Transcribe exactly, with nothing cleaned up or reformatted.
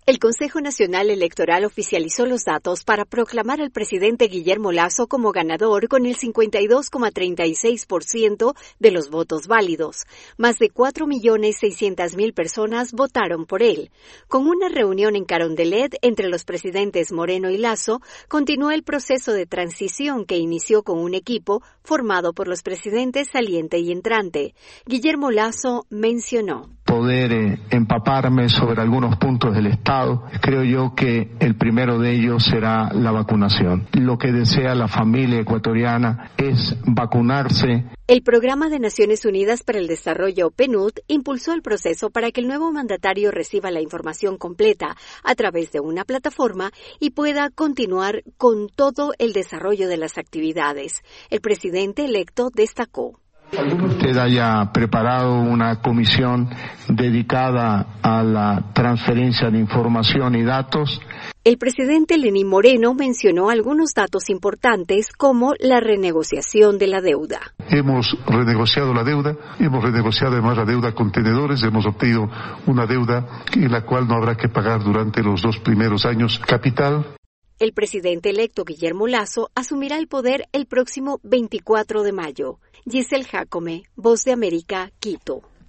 El Consejo Nacional Electoral oficializó los datos para proclamar al presidente Guillermo Lasso como ganador con el cincuenta y dos coma treinta y seis por ciento de los votos válidos. Más de cuatro millones seiscientas mil personas votaron por él. Con una reunión en Carondelet entre los presidentes Moreno y Lasso, continuó el proceso de transición que inició con un equipo formado por los presidentes saliente y entrante. Guillermo Lasso mencionó: poder eh, empaparme sobre algunos puntos del Estado. Creo yo que el primero de ellos será la vacunación. Lo que desea la familia ecuatoriana es vacunarse. El Programa de Naciones Unidas para el Desarrollo, P N U D, impulsó el proceso para que el nuevo mandatario reciba la información completa a través de una plataforma y pueda continuar con todo el desarrollo de las actividades. El presidente electo destacó: usted haya preparado una comisión dedicada a la transferencia de información y datos. El presidente Lenín Moreno mencionó algunos datos importantes como la renegociación de la deuda. Hemos renegociado la deuda, hemos renegociado además la deuda con tenedores, hemos obtenido una deuda en la cual no habrá que pagar durante los dos primeros años capital. El presidente electo Guillermo Lasso asumirá el poder el próximo veinticuatro de mayo. Giselle Jacome, Voz de América, Quito.